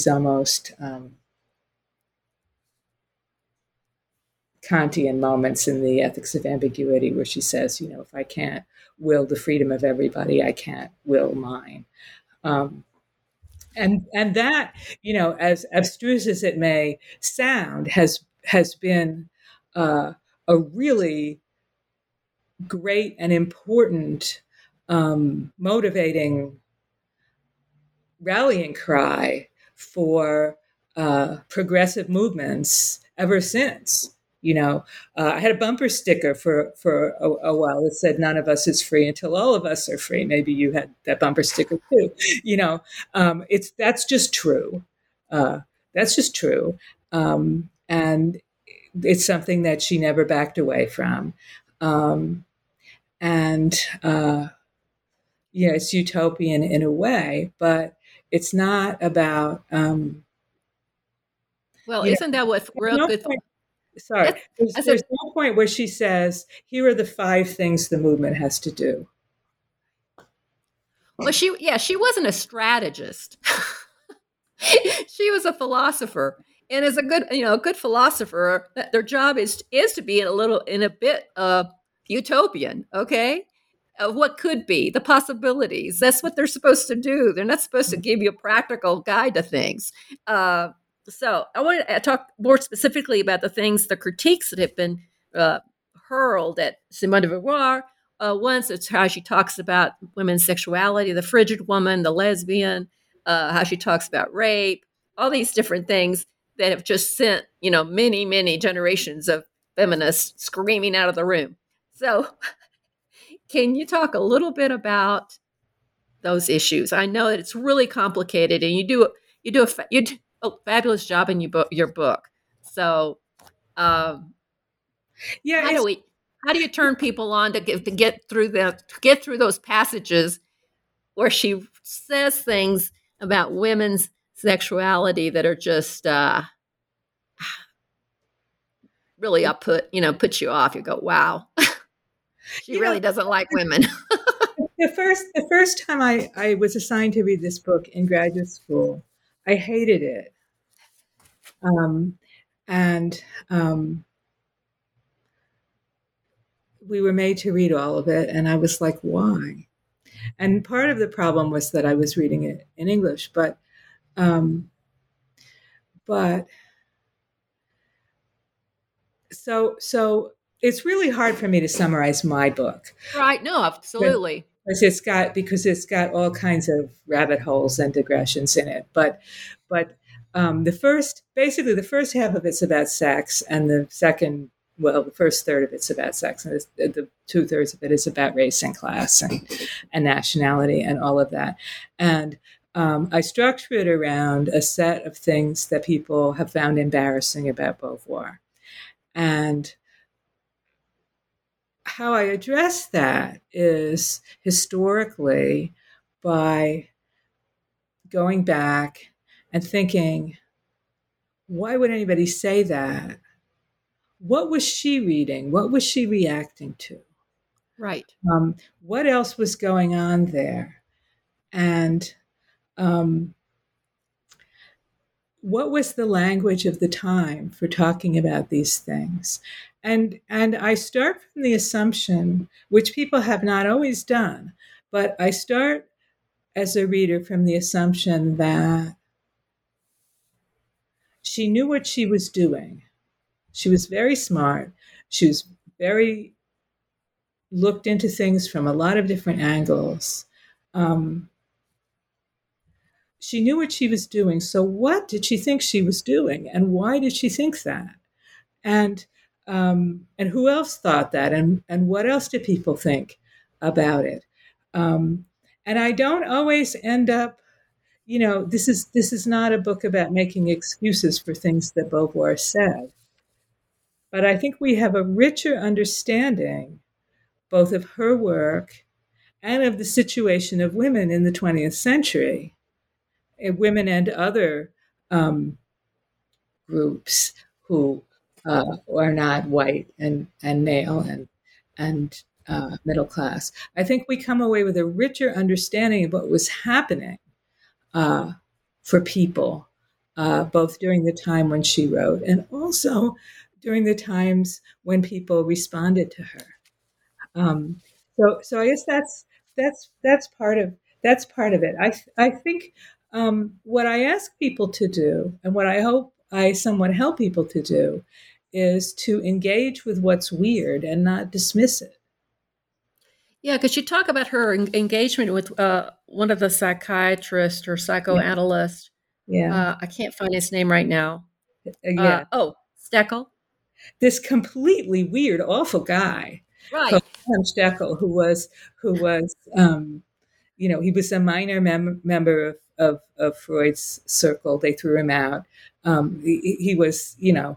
Kantian moments in the Ethics of Ambiguity where she says, if I can't will the freedom of everybody, I can't will mine. And that, as abstruse as it may sound, has been a really great and important motivating rallying cry for progressive movements ever since. I had a bumper sticker for a while that said, "None of us is free until all of us are free." Maybe you had that bumper sticker too. That's just true. That's just true. And it's something that she never backed away from. It's utopian in a way, but it's not about. Isn't that what real good? Sorry, there's no point where she says, "Here are the 5 things the movement has to do." Well, she wasn't a strategist. She was a philosopher, and as a good philosopher, their job is to be in a bit utopian. Okay, of what could be the possibilities. That's what they're supposed to do. They're not supposed to give you a practical guide to things. So I want to talk more specifically about the critiques that have been hurled at Simone de Beauvoir. Once it's how she talks about women's sexuality, the frigid woman, the lesbian, how she talks about rape, all these different things that have just sent, many, many generations of feminists screaming out of the room. So can you talk a little bit about those issues? I know that it's really complicated, and you do a fabulous job in your book. So, how do you turn people on to get through those passages where she says things about women's sexuality that are just really puts you off. You go, wow, she really doesn't like women. The first time I was assigned to read this book in graduate school, I hated it. We were made to read all of it, and I was like, why? And part of the problem was that I was reading it in English, but so it's really hard for me to summarize my book. Right? No, absolutely. Because it's got all kinds of rabbit holes and digressions in it, but the first half of it's about sex, and the second well, the first third of it's about sex, and the 2/3 of it is about race and class and nationality and all of that. And I structure it around a set of things that people have found embarrassing about Beauvoir. And how I address that is historically by going back and thinking, why would anybody say that? What was she reading? What was she reacting to? Right. What else was going on there? And what was the language of the time for talking about these things? And I start from the assumption, which people have not always done, but I start as a reader from the assumption that she knew what she was doing. She was very smart. She was very looked into things from a lot of different angles. She knew what she was doing. So what did she think she was doing? And why did she think that? And who else thought that? And what else did people think about it? And I don't always end up, this is not a book about making excuses for things that Beauvoir said. But I think we have a richer understanding both of her work and of the situation of women in the 20th century, women and other groups who are not white and male and middle class. I think we come away with a richer understanding of what was happening for people, both during the time when she wrote and also during the times when people responded to her. So I guess that's part of it. I think what I ask people to do, and what I hope I somewhat help people to do, is to engage with what's weird and not dismiss it. Yeah, because you talk about her engagement with one of the psychiatrists or psychoanalysts. Yeah. I can't find his name right now. Yeah. Steckel. This completely weird, awful guy, right? Steckel, who was he was a minor member of Freud's circle. They threw him out. He was,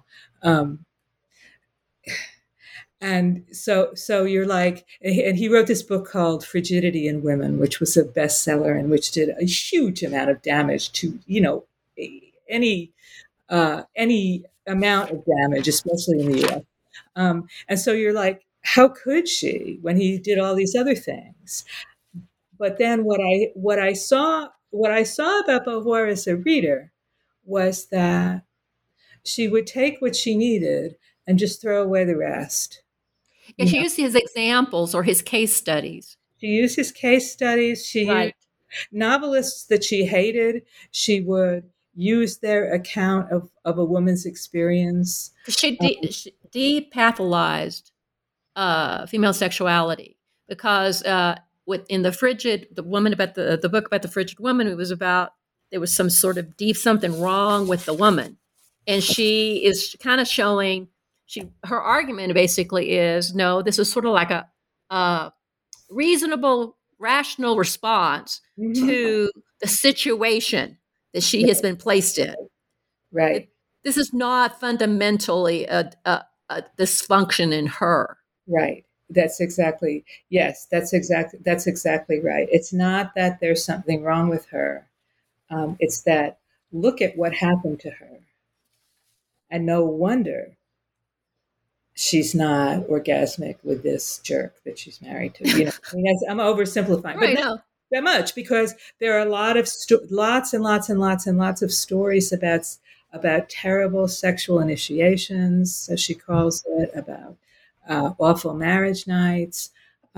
and so you're like, and he wrote this book called Frigidity in Women, which was a bestseller and which did a huge amount of damage to, any amount of damage, especially in the U.S. And so you're like, how could she when he did all these other things? But then what I saw about Beauvoir as a reader was that she would take what she needed and just throw away the rest. Yeah, she used his examples or his case studies. She used his case studies. She used novelists that she hated. She would use their account of a woman's experience. She depatholized female sexuality because within the woman about the book about the frigid woman, it was about there was some sort of deep something wrong with the woman, and she is kind of showing her argument basically is no, this is sort of like a reasonable, rational response to the situation that she has been placed in. Right. This is not fundamentally a dysfunction in her. Right. That's exactly right. It's not that there's something wrong with her. It's that look at what happened to her. And no wonder she's not orgasmic with this jerk that she's married to. I'm oversimplifying, right, but not that much, because there are a lot of lots and lots and lots and lots of stories about terrible sexual initiations, as she calls it, about awful marriage nights,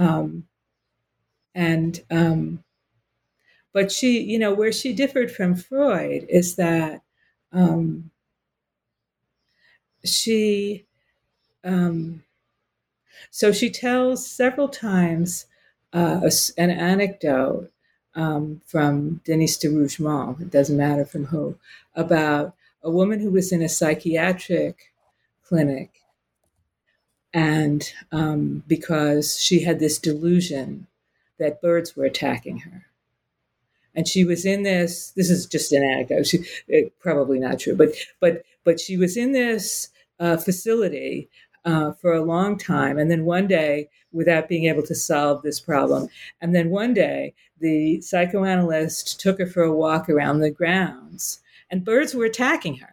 but she, where she differed from Freud is that so she tells several times an anecdote from Denis de Rougemont, it doesn't matter from who, about a woman who was in a psychiatric clinic and because she had this delusion that birds were attacking her. And she was in this is just an anecdote, probably not true, but she was in this facility for a long time. And then one day, without being able to solve this problem, and then one day, the psychoanalyst took her for a walk around the grounds, and birds were attacking her.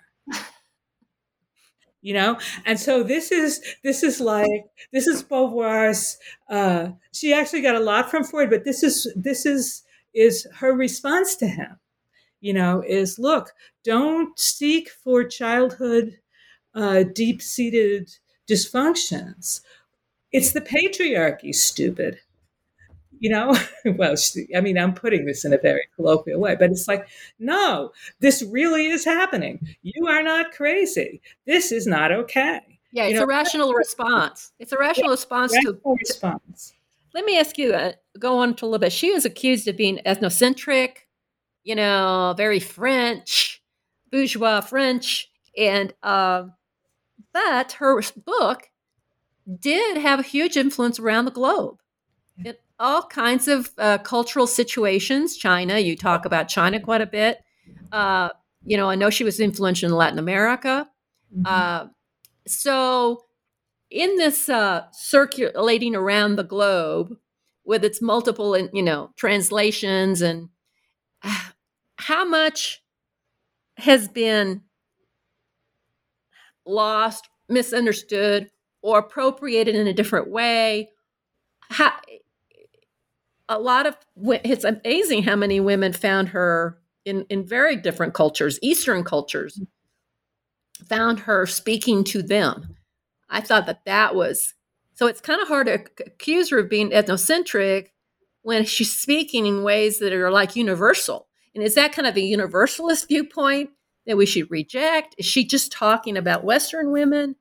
And so this is Beauvoir's. She actually got a lot from Freud, but this is her response to him. Is, look, don't seek for childhood deep-seated dysfunctions. It's the patriarchy, stupid. Well, I'm putting this in a very colloquial way, but it's like, no, this really is happening. You are not crazy. This is not okay. Yeah, it's a rational response. It's a rational response response. Let me ask you, go on to a little bit. She was accused of being ethnocentric, very French, bourgeois French, and but her book did have a huge influence around the globe. In all kinds of cultural situations. China, you talk about China quite a bit. I know she was influential in Latin America. Mm-hmm. So in this circulating around the globe with its multiple, translations, and how much has been lost, misunderstood, or appropriated in a different way? It's amazing how many women found her in very different cultures, Eastern cultures, found her speaking to them. I thought that was, so it's kind of hard to accuse her of being ethnocentric when she's speaking in ways that are like universal. And is that kind of a universalist viewpoint that we should reject? Is she just talking about Western women?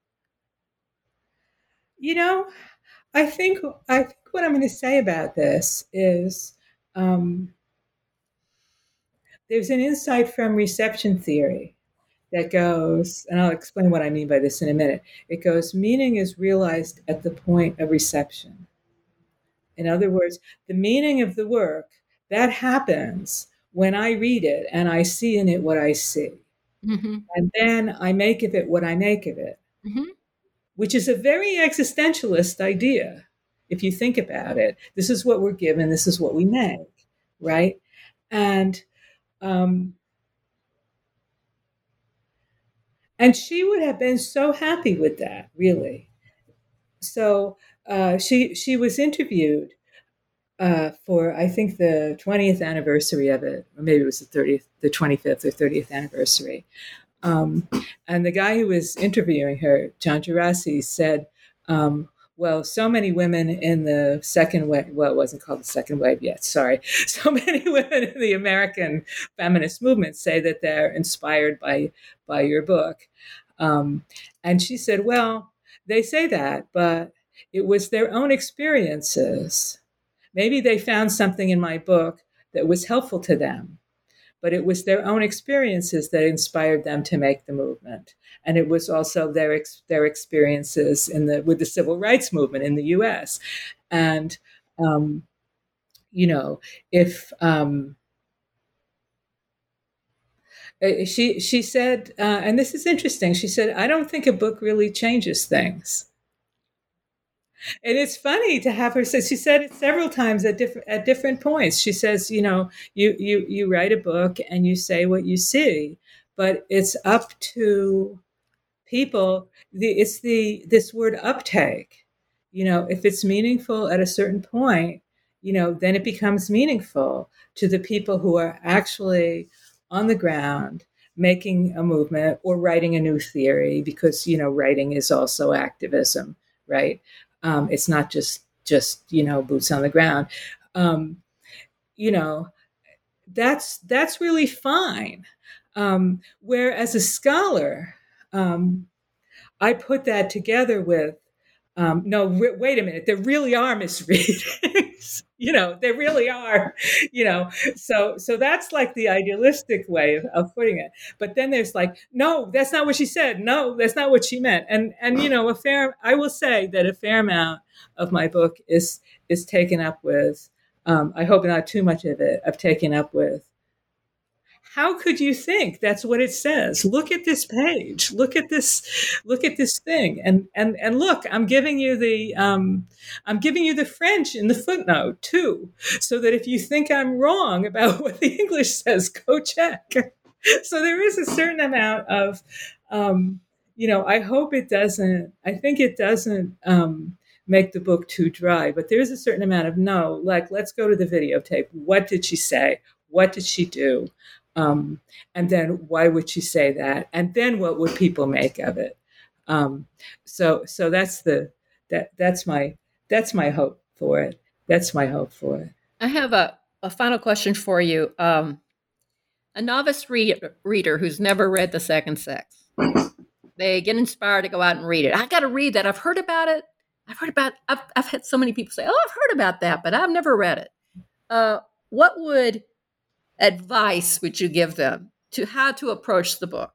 I think what I'm going to say about this is there's an insight from reception theory that goes, and I'll explain what I mean by this in a minute. It goes, meaning is realized at the point of reception. In other words, the meaning of the work, that happens when I read it and I see in it what I see. Mm-hmm. And then I make of it what I make of it, mm-hmm. which is a very existentialist idea. If you think about it, this is what we're given, this is what we make, right? And she would have been so happy with that, really. So she was interviewed for, I think, the 20th anniversary of it, or maybe it was the 25th or 30th anniversary. And the guy who was interviewing her, John Gerasi, said, well, so many women in the second wave, well, it wasn't called the second wave yet, sorry. So many women in the American feminist movement say that they're inspired by your book. And she said, well, they say that, but it was their own experiences. Maybe they found something in my book that was helpful to them, but it was their own experiences that inspired them to make the movement. And it was also their experiences with the civil rights movement in the U.S. And, if she said, and this is interesting, she said, I don't think a book really changes things. And it's funny to have her say, she said it several times at different points. She says, you write a book and you say what you see, but it's up to people. This word uptake, if it's meaningful at a certain point, then it becomes meaningful to the people who are actually on the ground making a movement or writing a new theory, because, writing is also activism, right? It's not just boots on the ground. That's really fine. Where as a scholar, I put that together with, wait a minute, there really are misreadings. babies. They really are, so that's like the idealistic way of putting it. But then there's like, no, that's not what she said. No, that's not what she meant. And I will say that a fair amount of my book is taken up with, I hope not too much of it, I've taken up with, how could you think that's what it says? Look at this page. Look at this thing. And look, I'm giving you the French in the footnote too, so that if you think I'm wrong about what the English says, go check. So there is a certain amount of, I hope it doesn't. I think it doesn't make the book too dry, but there is a certain amount of let's go to the videotape. What did she say? What did she do? And then why would she say that? And then what would people make of it? So that's my hope for it. That's my hope for it. I have a final question for you. A novice reader who's never read The Second Sex, they get inspired to go out and read it. I got to read that. I've heard about it. I've had so many people say, "Oh, I've heard about that, but I've never read it." What advice would you give them to how to approach the book?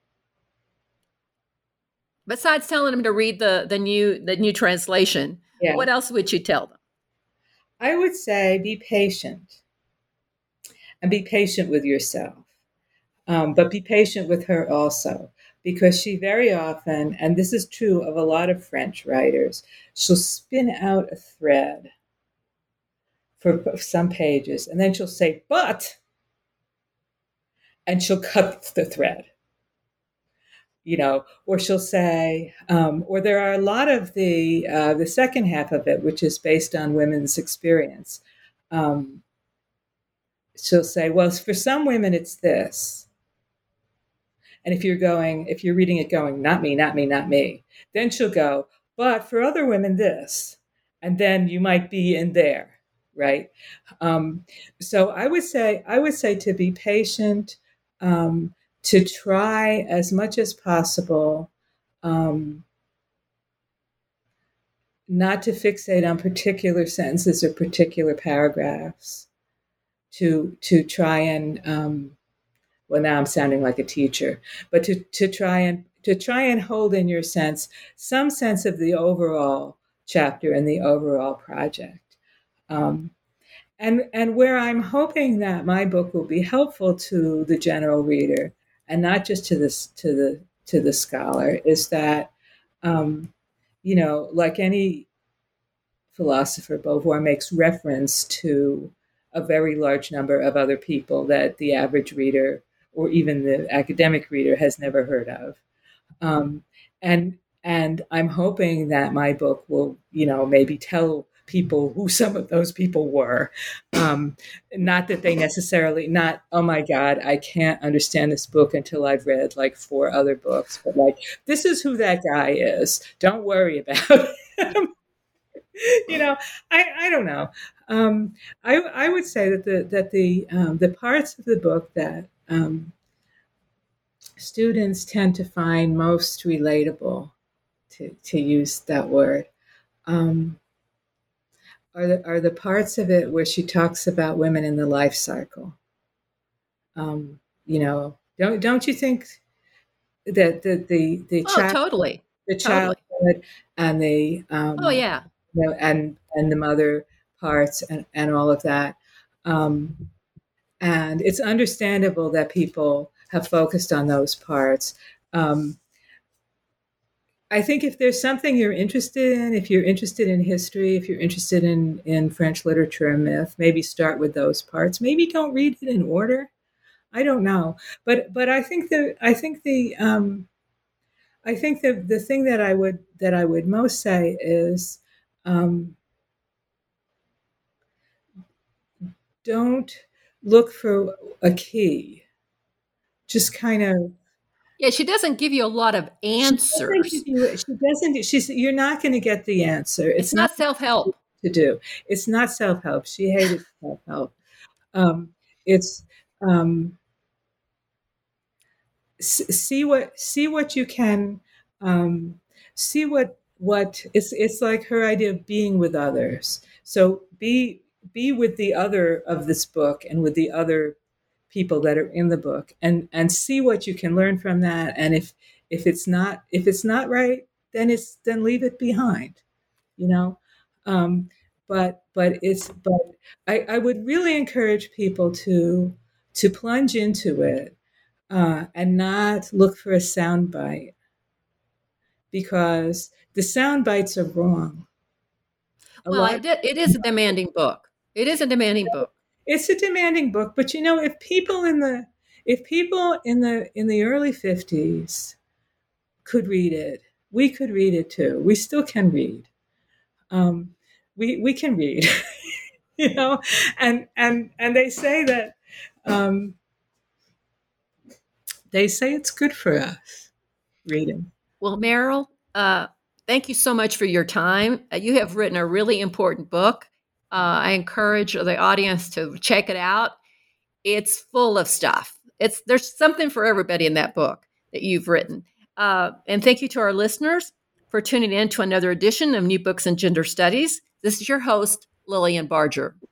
Besides telling them to read the new translation, What else would you tell them? I would say be patient, and be patient with yourself, but be patient with her also, because she very often, and this is true of a lot of French writers, she'll spin out a thread for some pages, and then she'll say, but, and she'll cut the thread, or she'll say, or there are a lot of the second half of it, which is based on women's experience. She'll say, well, for some women, it's this. And if you're reading it going, not me, not me, not me, then she'll go, but for other women, this. And then you might be in there, right? So I would say to be patient, to try as much as possible not to fixate on particular sentences or particular paragraphs, to try and well, now I'm sounding like a teacher, but to try and hold in your sense some sense of the overall chapter and the overall project. And where I'm hoping that my book will be helpful to the general reader and not just to the scholar is that, like any philosopher, Beauvoir makes reference to a very large number of other people that the average reader or even the academic reader has never heard of. And I'm hoping that my book will, maybe tell people who some of those people were. Not that they necessarily, not, oh my God, I can't understand this book until I've read like 4 other books, but like, this is who that guy is. Don't worry about him. I don't know. I would say that the parts of the book that students tend to find most relatable, to use that word, are the parts of it where she talks about women in the life cycle. Don't you think that the totally the childhood and the and the mother parts and all of that, and it's understandable that people have focused on those parts. I think if there's something you're interested in, if you're interested in history, if you're interested in French literature and myth, maybe start with those parts. Maybe don't read it in order. I don't know, but I think the thing that I would most say is, don't look for a key. Just kind of. Yeah, she doesn't give you a lot of answers. She doesn't. You're not going to get the answer. It's not self-help to do. It's not self-help. She hated self-help. It's see what you can. See what it's like her idea of being with others, So be with the other of this book and with the other people that are in the book, and see what you can learn from that. And if it's not right, then leave it behind, you know. But I would really encourage people to plunge into it, and not look for a soundbite, because the sound bites are wrong. Well, it is a demanding book. It is a demanding book. It's a demanding book, but if people in the early 50s could read it, we could read it too. We still can read. We can read, and they say that they say it's good for us, reading. Well, Meryl, thank you so much for your time. You have written a really important book. I encourage the audience to check it out. It's full of stuff. There's something for everybody in that book that you've written. And thank you to our listeners for tuning in to another edition of New Books in Gender Studies. This is your host, Lillian Barger.